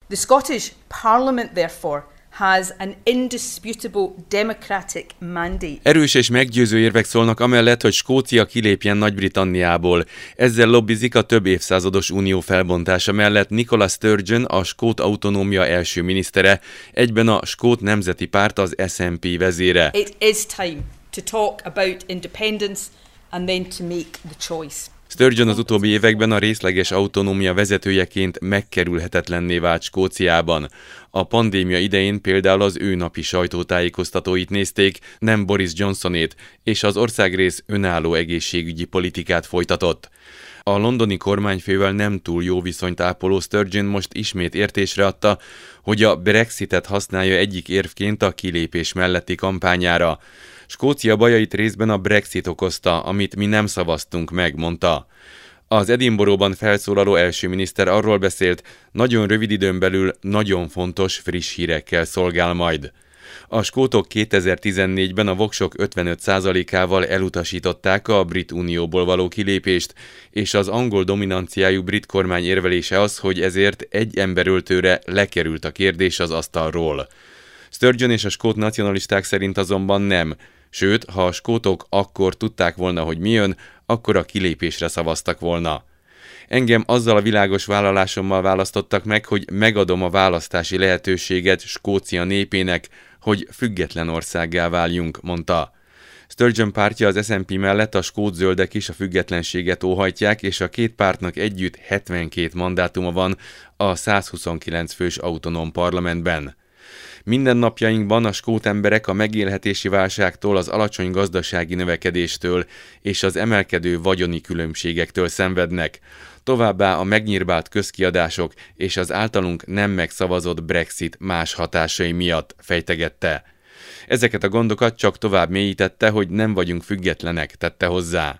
The Scottish Parliament, therefore, has an indisputable democratic mandate. Erős és meggyőző érvek szólnak amellett, hogy Skócia kilépjen Nagy-Britanniából. Ezzel lobbizik a több évszázados unió felbontása mellett Nicola Sturgeon, a skót autonómia első minisztere, egyben a skót nemzeti párt, az SNP vezére. It is time to talk about independence and then to make the choice. Sturgeon az utóbbi években a részleges autonómia vezetőjeként megkerülhetetlenné vált Skóciában. A pandémia idején például az ő napi sajtótájékoztatóit nézték, nem Boris Johnsonét, és az országrész önálló egészségügyi politikát folytatott. A londoni kormányfővel nem túl jó viszonyt ápoló Sturgeon most ismét értésre adta, hogy a Brexitet használja egyik érvként a kilépés melletti kampányára. Skócia bajait részben a Brexit okozta, amit mi nem szavaztunk meg, mondta. Az Edinburghban felszólaló első miniszter arról beszélt, nagyon rövid időn belül nagyon fontos friss hírekkel szolgál majd. A skótok 2014-ben a voksok 55%-ával elutasították a brit unióból való kilépést, és az angol dominanciájú brit kormány érvelése az, hogy ezért egy emberöltőre lekerült a kérdés az asztalról. Sturgeon és a skót nacionalisták szerint azonban nem, sőt, ha a skótok akkor tudták volna, hogy mi jön, akkor a kilépésre szavaztak volna. Engem azzal a világos vállalásommal választottak meg, hogy megadom a választási lehetőséget Skócia népének, hogy független országgá váljunk, mondta. Sturgeon pártja az SNP mellett a skót zöldek is a függetlenséget óhajtják, és a két pártnak együtt 72 mandátuma van a 129 fős autonóm parlamentben. Mindennapjainkban a skót emberek a megélhetési válságtól, az alacsony gazdasági növekedéstől és az emelkedő vagyoni különbségektől szenvednek. Továbbá a megnyírbált közkiadások és az általunk nem megszavazott Brexit más hatásai miatt, fejtegette. Ezeket a gondokat csak tovább mélyítette, hogy nem vagyunk függetlenek, tette hozzá.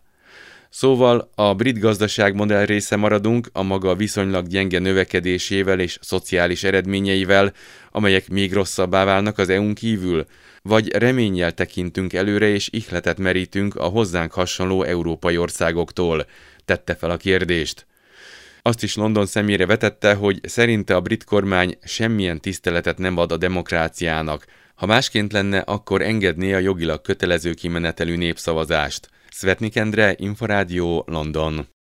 Szóval a brit gazdaság modell része maradunk a maga viszonylag gyenge növekedésével és szociális eredményeivel, amelyek még rosszabbá válnak az EU-n kívül, vagy reménnyel tekintünk előre és ihletet merítünk a hozzánk hasonló európai országoktól, tette fel a kérdést. Azt is London szemére vetette, hogy szerinte a brit kormány semmilyen tiszteletet nem ad a demokráciának. Ha másként lenne, akkor engedné a jogilag kötelező kimenetelű népszavazást. Svetnik Endre, Inforádió, London.